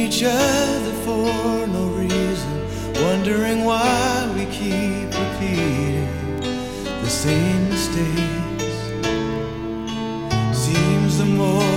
each other for no reason, wondering why we keep repeating the same mistakes. Seems the more